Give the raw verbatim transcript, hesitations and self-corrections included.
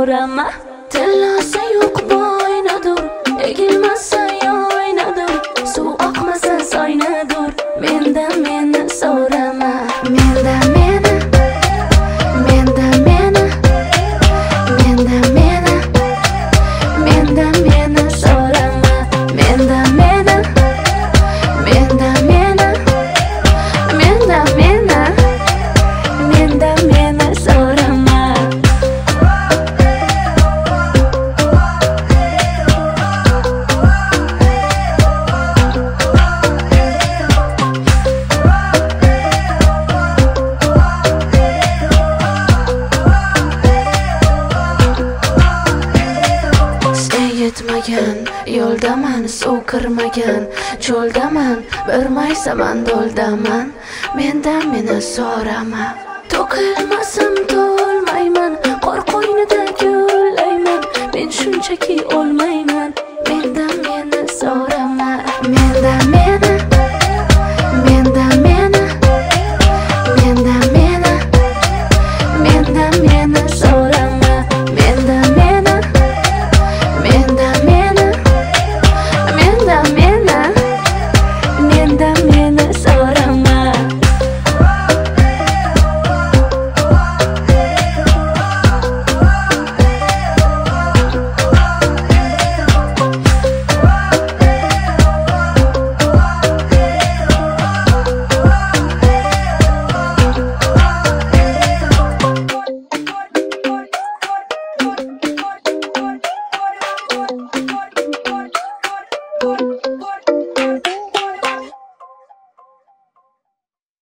so'rama. Tillosi yo'q bo'ynadur, egilmasa yoynadur, suv oqmasa soynadur. Mendan meni so'rama, mendan meni, mendan meni, mendan meni, mendan meni so'rama, mendan meni, mendan meni, mendan meni, mendan meni so'rama. Yetmagan yo'ldaman, suv kirmagan cho'ldaman, bir maysaman do'ldaman. Mendan meni so'rama. To'kilmasam to'lmayman, qor qo'ynida gullayman. Men shunchaki o'lmayman,